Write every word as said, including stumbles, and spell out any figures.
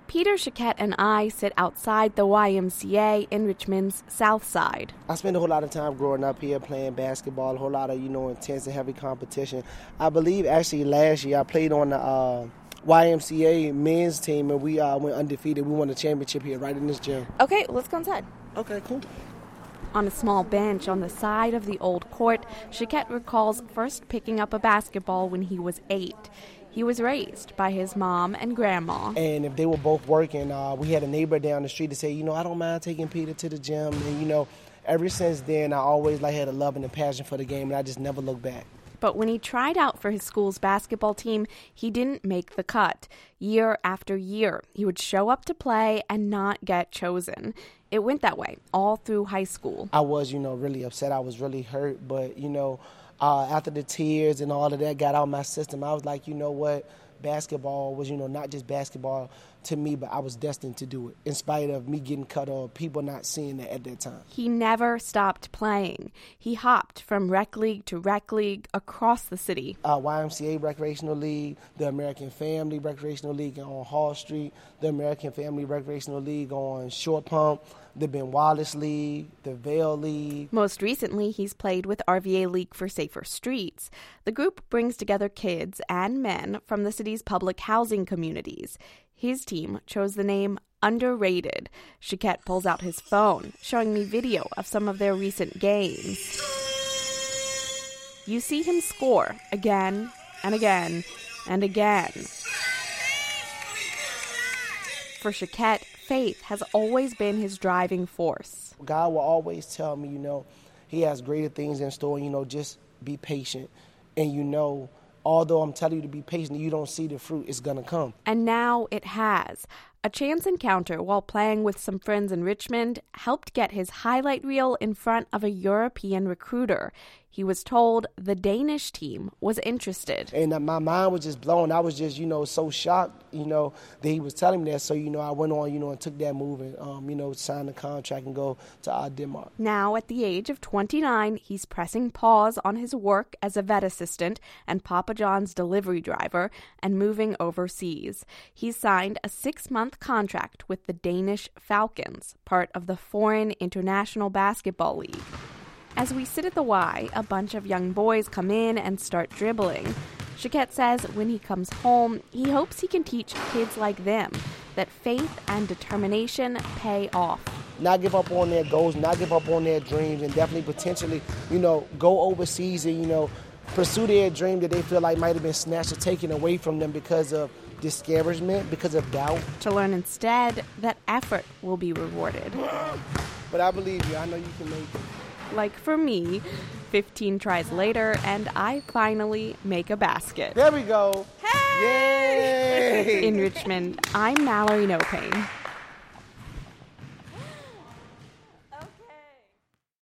Peter, Chiquette, and I sit outside the Y M C A in Richmond's South Side. I spent a whole lot of time growing up here playing basketball, a whole lot of, you know, intense and heavy competition. I believe actually last year I played on the uh, Y M C A men's team, and we uh, went undefeated. We won a championship here right in this gym. Okay, let's go inside. Okay, cool. On a small bench on the side of the old court, Chiquette recalls first picking up a basketball when he was eight. He was raised by his mom and grandma. And if they were both working, uh, we had a neighbor down the street to say, you know, I don't mind taking Peter to the gym. And, you know, ever since then, I always like had a love and a passion for the game, and I just never looked back. But when he tried out for his school's basketball team, he didn't make the cut. Year after year, he would show up to play and not get chosen. It went that way all through high school. I was, you know, really upset. I was really hurt. But, you know, uh, after the tears and all of that got out of my system, I was like, you know what? Basketball was, you know, not just basketball to me, but I was destined to do it, in spite of me getting cut off, people not seeing that at that time. He never stopped playing. He hopped from rec league to rec league across the city. Uh, Y M C A Recreational League, the American Family Recreational League on Hall Street, the American Family Recreational League on Short Pump, the Ben Wallace League, the Vail League. Most recently, he's played with R V A League for Safer Streets. The group brings together kids and men from the city's public housing communities. His team chose the name Underrated. Chiquette pulls out his phone, showing me video of some of their recent games. You see him score again and again and again. For Chiquette, faith has always been his driving force. God will always tell me, you know, he has greater things in store, you know, just be patient. And, you know, although I'm telling you to be patient, you don't see the fruit, it's going to come. And now it has. A chance encounter while playing with some friends in Richmond helped get his highlight reel in front of a European recruiter. He was told the Danish team was interested. And my mind was just blown. I was just, you know, so shocked, you know, that he was telling me that. So, you know, I went on, you know, and took that move and, um, you know, signed the contract and go to uh, Denmark. Now, at the age of twenty-nine, he's pressing pause on his work as a vet assistant and Papa John's delivery driver and moving overseas. He's signed a six-month contract with the Danish Falcons, part of the Foreign International Basketball League. As we sit at the Y, a bunch of young boys come in and start dribbling. Chiquette says when he comes home, he hopes he can teach kids like them that faith and determination pay off. Not give up on their goals, not give up on their dreams, and definitely potentially, you know, go overseas and, you know, pursue their dream that they feel like might have been snatched or taken away from them because of discouragement, because of doubt. To learn instead that effort will be rewarded. But I believe you. I know you can make it. Like for me, fifteen tries later, and I finally make a basket. There we go. Hey! Yay! In Richmond, I'm Mallory No Pain.